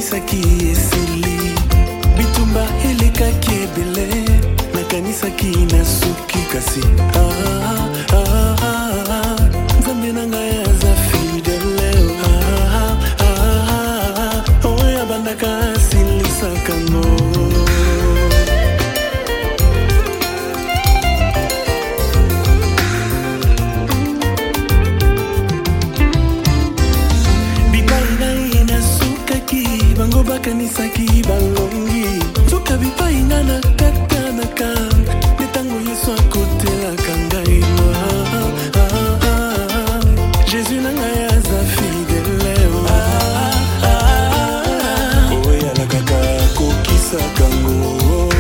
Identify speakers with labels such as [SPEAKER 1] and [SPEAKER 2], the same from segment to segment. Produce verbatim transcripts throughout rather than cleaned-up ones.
[SPEAKER 1] nakanisaki esili bitumba elekaki ebele nakanisaki nasuki kasi ah, ah, ah, nzambe na ngai aza fidele ah, ah, ah, oyo abandaka asilisaka no bango bakanisaki balongi nzoka bipainga na katanaka netango yesu akotelaka ngai jésus na ngai aza fidele oyo alakaka kokisaka ngo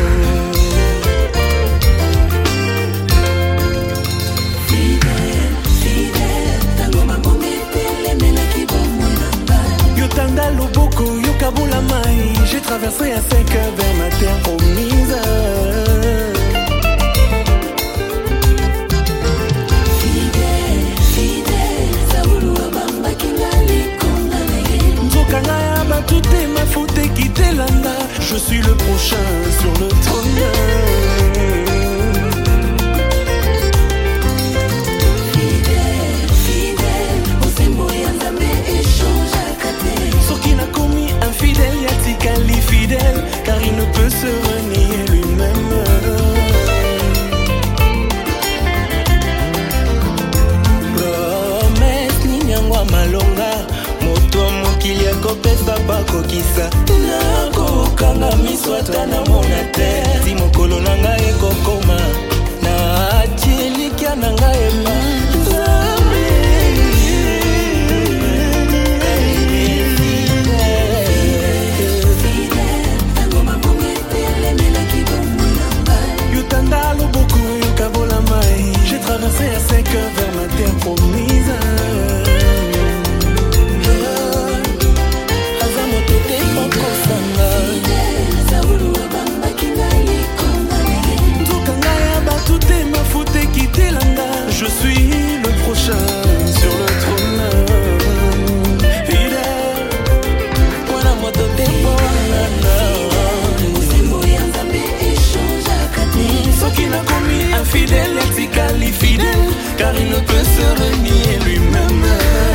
[SPEAKER 1] yotanda loboko yokabula mai j'ai traversé à cinq heures vers ma terre promise fidèle fidèle saulu abamba kingali kondane nzokanga ya batute mafute kitelanda je suis le prochain sur le trône fidèle, yatikali fidèle, car il ne peut se renier lui-même. Promesse ninyangwa malonga, moto mokili akopesa bakokisa. Nakokanga miswata na mona te, si mokolo nanga ekokoma, na atilikia nanga ema. J'ai traversé à cinq heures vers ma terre promise. Azamotote okosanga Nzokanga ya batute mafute kitelanga. Je suis le prochain sur le trône. Fidèle Wana motote ponana Soki n'a commis infidèle, etikali fidèle, car il ne peut se renier lui-même.